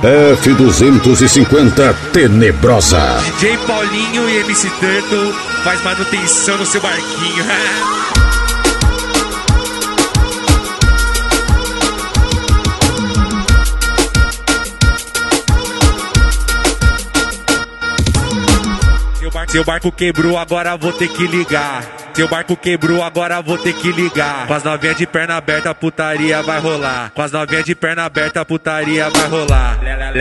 F250 Tenebrosa. DJ Paulinho e MC Turtle faz manutenção no seu barquinho. Seu barco quebrou, agora vou ter que ligar. Seu barco quebrou, agora vou ter que ligar. Com as novinhas de perna aberta, putaria vai rolar. Com as novinhas de perna aberta, putaria vai rolar.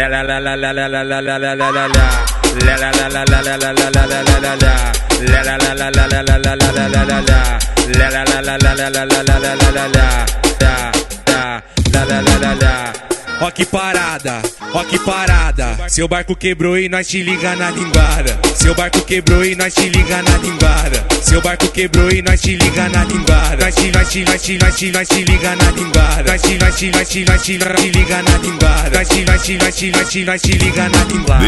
Ó que parada, ó que parada. Seu barco quebrou e nós te liga na linguada. Seu barco quebrou e nós te liga na linguada. Seu barco quebrou e nós te liga na linguada. Nós te liga na linguada. Nós te liga na linguada. Nós te liga na linguada.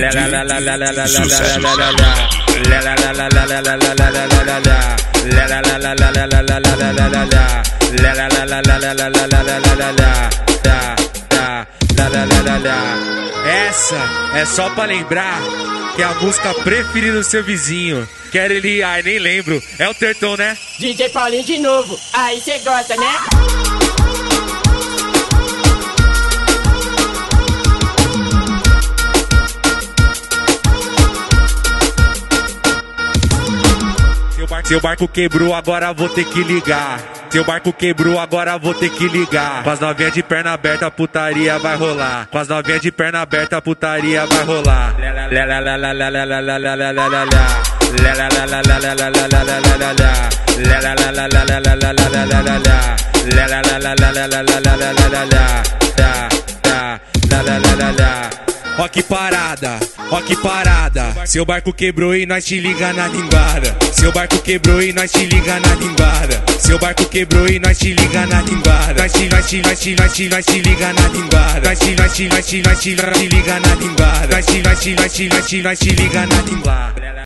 Essa é só pra lembrar que é a música preferida do seu vizinho. Quer ele? Ai, nem lembro. É o Turtle, né? DJ Paulinho de novo. Aí cê gosta, né? Seu barco quebrou, agora vou ter que ligar. Seu barco quebrou, agora vou ter que ligar. Com as novinhas de perna aberta, putaria vai rolar. Com as novinhas de perna aberta, putaria vai rolar. Ó que parada, ó que parada. Seu barco quebrou e nós te liga na linguada. Seu barco quebrou e nós te liga na linguada. Seu barco quebrou e nós te liga na linguada. Nós te liga na linguada. Nós te liga na linguada. Nós te liga na linguada.